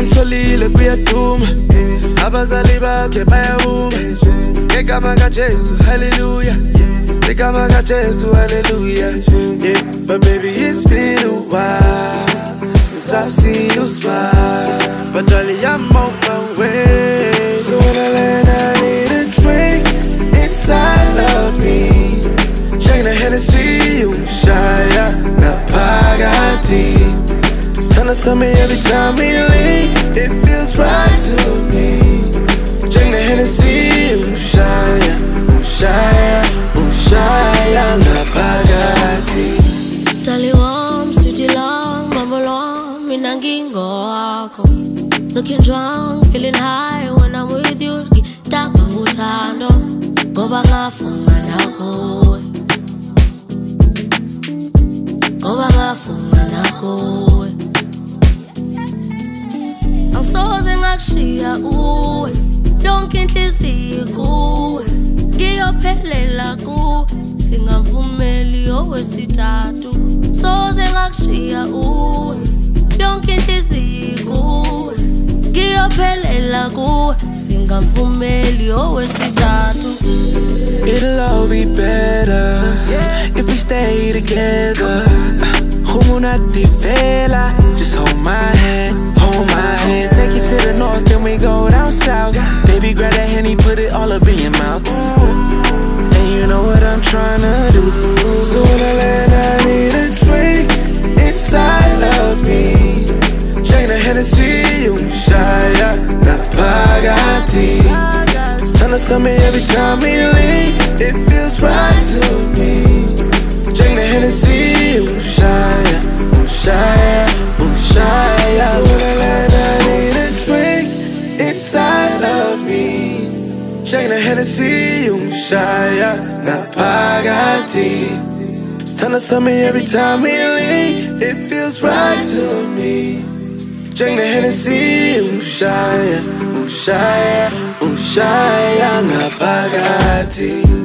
Ngimtholile kuyaduma abazali bakhe bayabuma ngegama kaJesu hallelujah ngegama kaJesu hallelujah yeah but baby it's been a while since I've seen you smile but darling I'm on my way so when I land I need a drink inside of me drink the Hennessy you shy napagati Tell me every time we link, it feels right to me. Drink the Hennessy, Ushaya, Ushaya, Ushaya, napagati. Tali warm, sweetie long, bubble long, minangingo ako. Looking drunk, feeling high when I'm with you. Kitaka utando, goba ngafunga nako. Goba ngafunga nako. Angisoze ngakushiya uwe yonke inhliziyo kuwe ngiyophelela kuwe singavumeli owesithathu soze ngakushiya uwe yonke inhliziyo kuwe ngiyophelela kuwe singavumeli owesithathu It'll all be better if we stay together just hold my hand take you to the north then we go down south baby grab that Henny put it all up in your mouth and you know what I'm trying to do so when I land I need a drink inside of me drink the Hennessy you shy napagati tell me every time we link it feels right to me drink the Hennessy Ushaya, Ushaya, Ushaya when I land I need a drink inside of me drink the Hennessy Ushaya, napagati tell me every time we link it feels right to me drink the Hennessy Ushaya, Ushaya, Ushaya, napagati